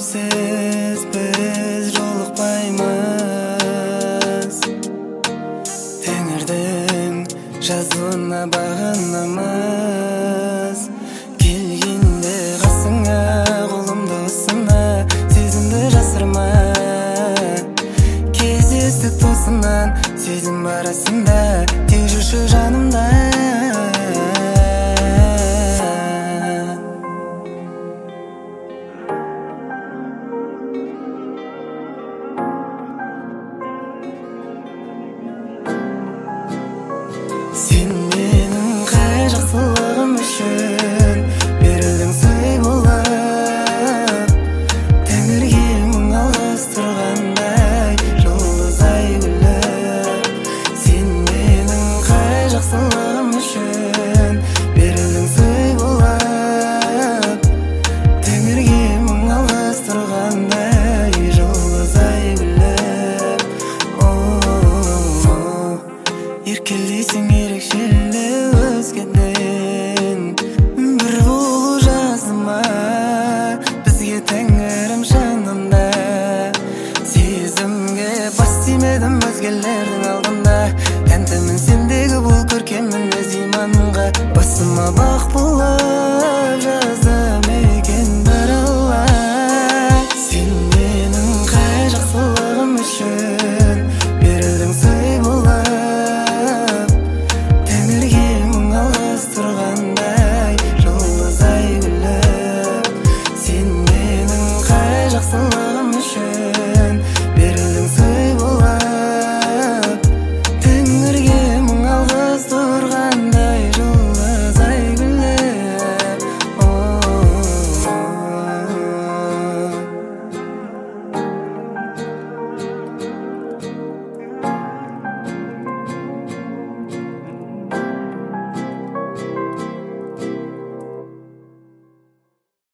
Sensiz biz jolukpaymiz. Tengirden жазуына bağınamız. Kelginde qasыңa қолымды ысына, сезімді жасырма. Кездестік тосынан, сезім барасында, тек жүрші жанымда. Sen менің қай жақсылығым үшін берілдің сый болып. Тәңірге мың алғыс тұрғандай, жұлдызай күліп. Sen менің қай жақсылығым үшін берілдің сый болып. Тәңірге мың алғыс тұрғандай, жұлдызай күліп. Еркелейсің ерекшелі өзгеден, бір болу жазыма. Бізге тәңірім жанында, сезімге бас тимедім өзгелердің алдында. Тәнтімін сендегі бұл көркем мінез иманға, басыма бақ бол.